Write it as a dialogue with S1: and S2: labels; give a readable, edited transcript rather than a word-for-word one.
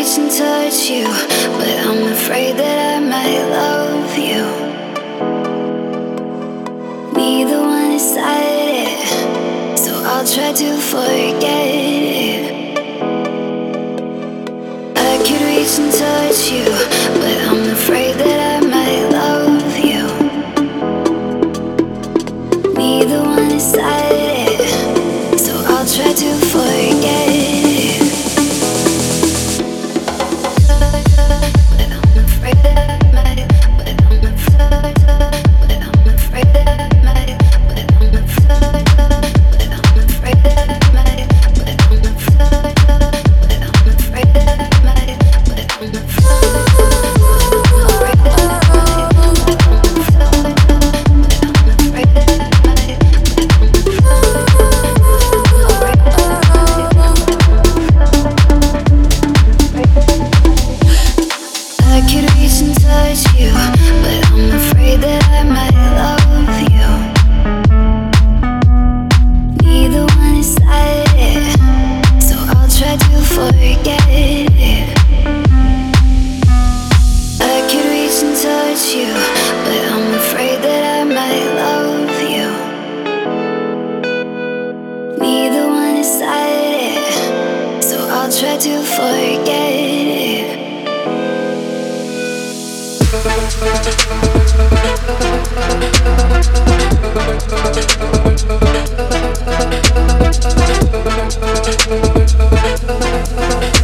S1: reach and touch you, but I'm afraid that I might love you. Neither one decided, so I'll try to forget it. I could reach and touch you, but I'm afraid that I might love you. Neither one decided, so I'll try to forget it. Try to forget it.